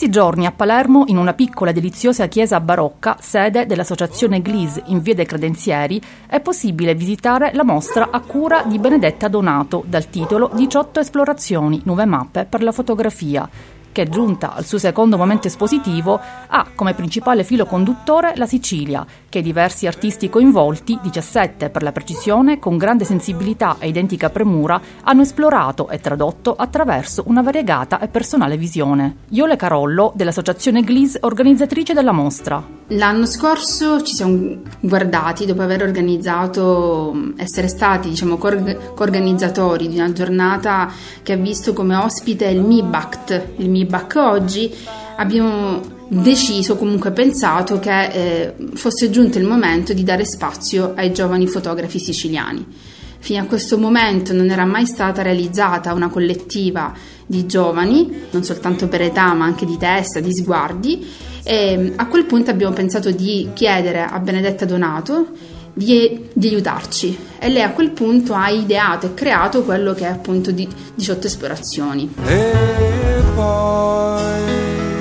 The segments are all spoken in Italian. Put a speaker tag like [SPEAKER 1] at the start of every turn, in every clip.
[SPEAKER 1] questi giorni a Palermo, in una piccola e deliziosa chiesa barocca, sede dell'associazione Gliese in via dei Credenzieri, è possibile visitare la mostra a cura di Benedetta Donato dal titolo 18 esplorazioni, nuove mappe per la fotografia, che giunta al suo secondo momento espositivo ha come principale filo conduttore la Sicilia, che diversi artisti coinvolti, 17 per la precisione, con grande sensibilità e identica premura, hanno esplorato e tradotto attraverso una variegata e personale visione. Iole Carollo, dell'associazione Gliese, organizzatrice della mostra.
[SPEAKER 2] L'anno scorso ci siamo guardati, dopo aver essere stati co-organizzatori di una giornata che ha visto come ospite il MIBACT. Il MIBAC oggi abbiamo pensato che fosse giunto il momento di dare spazio ai giovani fotografi siciliani. Fino a questo momento non era mai stata realizzata una collettiva di giovani, non soltanto per età ma anche di testa, di sguardi, e a quel punto abbiamo pensato di chiedere a Benedetta Donato di aiutarci, e lei a quel punto ha ideato e creato quello che è appunto 18 esplorazioni.
[SPEAKER 3] E poi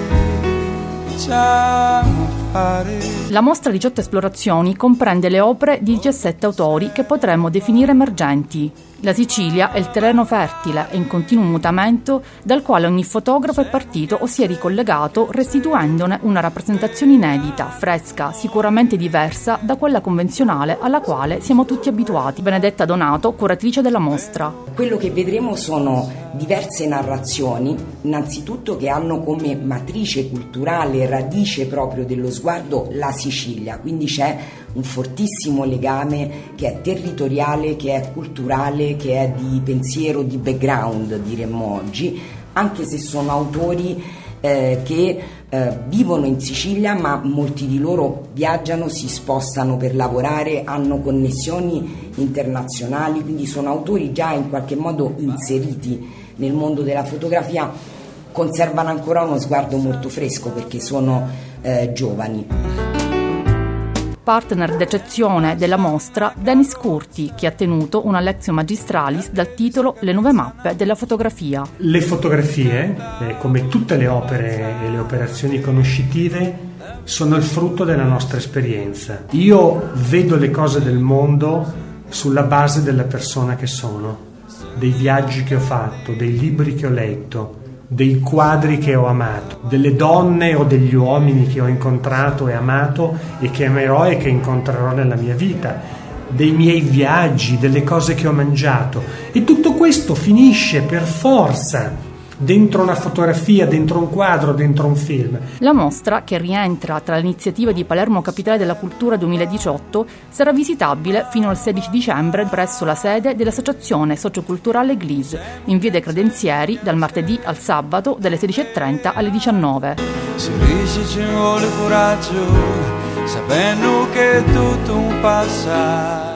[SPEAKER 1] la mostra 18 esplorazioni comprende le opere di 17 autori che potremmo definire emergenti. La Sicilia è il terreno fertile e in continuo mutamento dal quale ogni fotografo è partito o si è ricollegato, restituendone una rappresentazione inedita, fresca, sicuramente diversa da quella convenzionale alla quale siamo tutti abituati. Benedetta Donato, curatrice della mostra.
[SPEAKER 4] Quello che vedremo sono diverse narrazioni, innanzitutto che hanno come matrice culturale, radice proprio dello sguardo, la Sicilia, quindi c'è un fortissimo legame che è territoriale, che è culturale, che è di pensiero, di background, diremmo oggi, anche se sono autori che vivono in Sicilia, ma molti di loro viaggiano, si spostano per lavorare, hanno connessioni internazionali, quindi sono autori già in qualche modo inseriti nel mondo della fotografia, conservano ancora uno sguardo molto fresco perché sono giovani.
[SPEAKER 1] Partner d'eccezione della mostra Denis Curti, che ha tenuto una Lectio Magistralis dal titolo Le nuove mappe della fotografia.
[SPEAKER 5] Le fotografie, come tutte le opere e le operazioni conoscitive, sono il frutto della nostra esperienza. Io vedo le cose del mondo sulla base della persona che sono, dei viaggi che ho fatto, dei libri che ho letto, dei quadri che ho amato, delle donne o degli uomini che ho incontrato e amato e che amerò e che incontrerò nella mia vita, dei miei viaggi, delle cose che ho mangiato, e tutto questo finisce per forza dentro una fotografia, dentro un quadro, dentro un film.
[SPEAKER 1] La mostra, che rientra tra le iniziative di Palermo Capitale della Cultura 2018, sarà visitabile fino al 16 dicembre presso la sede dell'Associazione Socioculturale Gliese, in via dei Credenzieri, dal martedì al sabato, dalle 16:30 alle 19.
[SPEAKER 3] Si dice ci vuole coraggio, sapendo che è tutto un passaggio.